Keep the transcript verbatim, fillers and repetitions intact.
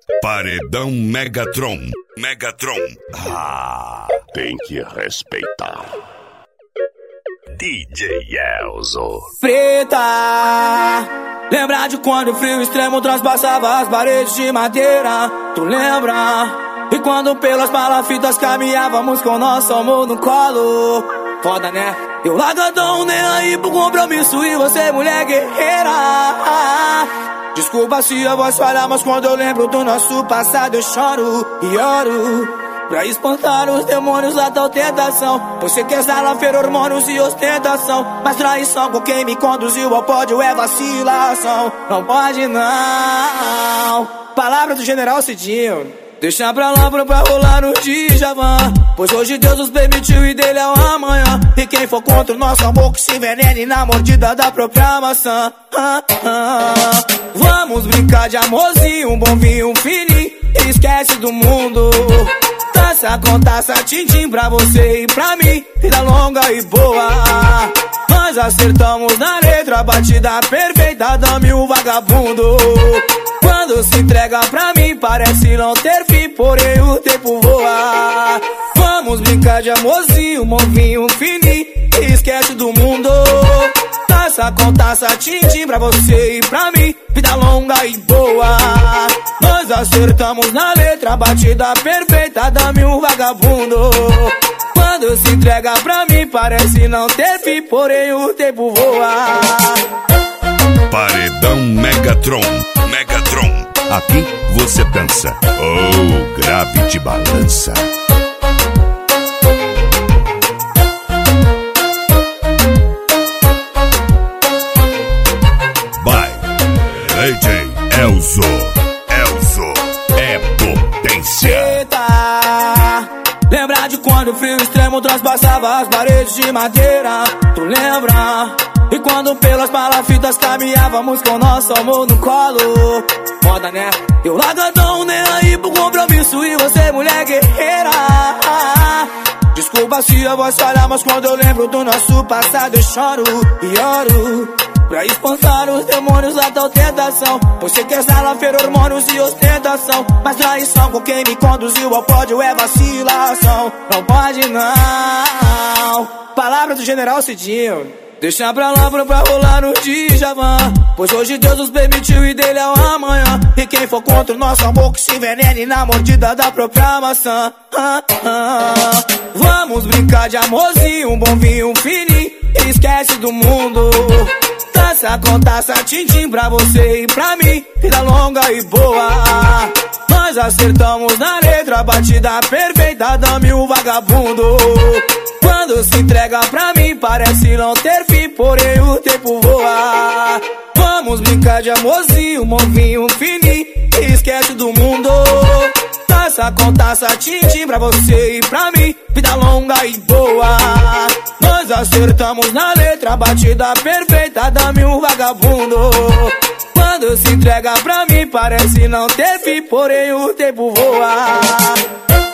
Paredão Megatron. Megatron. Ah, tem que respeitar. D J Elzo. Preta, lembra de quando o frio extremo transpassava as paredes de madeira? Tu lembra? E quando pelas palafitas caminhávamos com nosso amor no colo? Foda, né? Eu largadão, nem aí pro compromisso e você mulher guerreira. Desculpa se a voz falha, mas quando eu lembro do nosso passado eu choro e oro. Pra espantar os demônios da tal tentação. Você quer salafer hormônios e ostentação, mas traição com quem me conduziu ao pódio é vacilação. Não pode não. Palavra do General Cidinho. Deixa pra lá pra, pra rolar no Djavan, pois hoje Deus nos permitiu e dele é o amanhã. E quem for contra o nosso amor que se envenene na mordida da própria maçã. ah, ah. Vamos brincar de amorzinho, um bom vinho, um fininho, e esquece do mundo. Taça com taça, tim-tim pra você e pra mim, vida longa e boa. Nós acertamos na letra, batida perfeita, dame o vagabundo. Quando se entrega pra mim parece não ter fim, porém o tempo voa. Vamos brincar de amorzinho, um vinho, um fininho, e esquece do mundo. Taça com taça, tim-tim pra você e pra mim, vida longa e boa. Nós acertamos na letra, batida perfeita, dame um vagabundo. Quando se entrega pra mim parece não ter fim, porém o tempo voa. Paredão Megatron. Megatron. Aqui você dança, oh, grave de balança. Vai, D J Elzo. Elzo é potência. Eita, lembra de quando o frio extremo transpassava as paredes de madeira? Tu lembra? E quando pelas palafitas caminhávamos com nosso amor no colo? Foda, né? Eu largadão, nem aí pro compromisso e você mulher guerreira. Desculpa se a voz falha, mas quando eu lembro do nosso passado eu choro e oro. Pra espantar os demônios da tal tentação. Você quer salafer hormônios e ostentação, mas traição com quem me conduziu ao pódio é vacilação. Não pode não. Palavra do General Cidinho. Deixa pra lá pra, pra rolar no Djavan, pois hoje Deus nos permitiu e dele é o amanhã. E quem for contra o nosso amor que se envenene na mordida da própria maçã. ah, ah. Vamos brincar de amorzinho, um bom vinho, um fininho, e esquece do mundo. Taça com taça, tim-tim pra você e pra mim, vida longa e boa. Nós acertamos na letra, batida perfeita, dame o vagabundo. Quando se entrega pra mim parece não ter fim, porém o tempo voa. Vamos brincar de amorzinho, um vinho, um fininho, e esquece do mundo. Taça com taça, tim-tim pra você e pra mim, vida longa e boa. Nós acertamos na letra, batida perfeita, dame um vagabundo. Quando se entrega pra mim parece não ter fim, porém o tempo voa.